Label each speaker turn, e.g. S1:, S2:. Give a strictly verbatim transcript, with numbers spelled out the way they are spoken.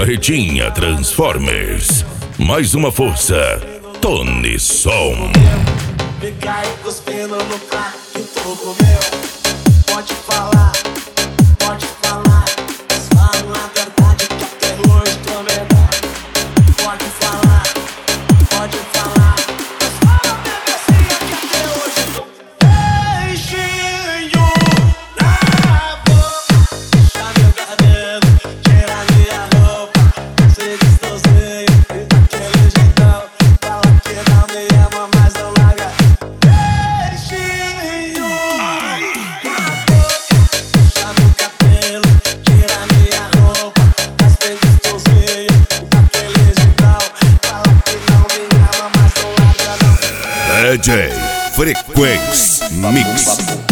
S1: Carretinha Transformers. Mais uma força, Tony Som.
S2: Fica aí cuspindo no prato que tu comeu. Pode falar, pode falar, mas fala a verdade que até hoje tu me dá. Pode falar, pode falar, mas fala a bebezinha que até hoje tu beijinho na boca. Deixa meu cabelo, tira minha roupa, se distorcer daquele jeitão. Fala que não me ama, mas não larga. Beijinho na boca, deixa meu cabelo, tira minha roupa, mas tem distorcer daquele jeitão. Fala que não me ama, mas não larga não.
S1: D J Frequency Mix.